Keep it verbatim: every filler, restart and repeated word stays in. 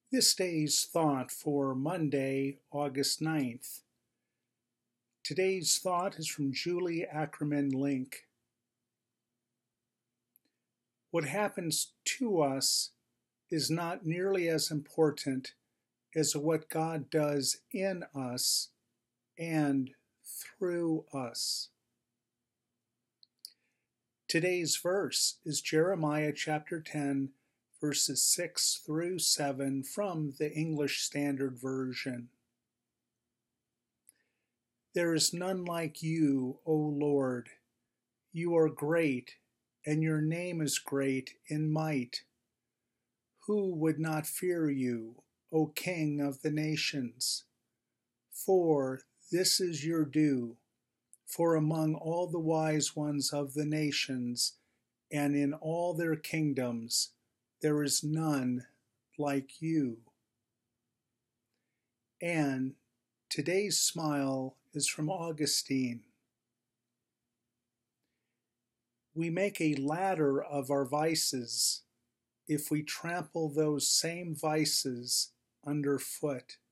This day's thought for Monday, August ninth. Today's thought is from Julie Ackerman Link. What happens to us is not nearly as important as what God does in us and through us. Today's verse is Jeremiah chapter ten, verses six through seven from the English Standard Version. There is none like you, O Lord. You are great, and your name is great in might. Who would not fear you, O King of the nations? For this is your due, for among all the wise ones of the nations, and in all their kingdoms, there is none like you. And today's smile is from Augustine. We make a ladder of our vices if we trample those same vices underfoot.